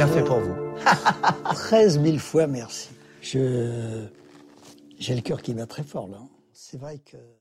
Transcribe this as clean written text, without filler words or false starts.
bien fait pour vous. 13 000 fois merci. J'ai le cœur qui bat très fort là. C'est vrai que...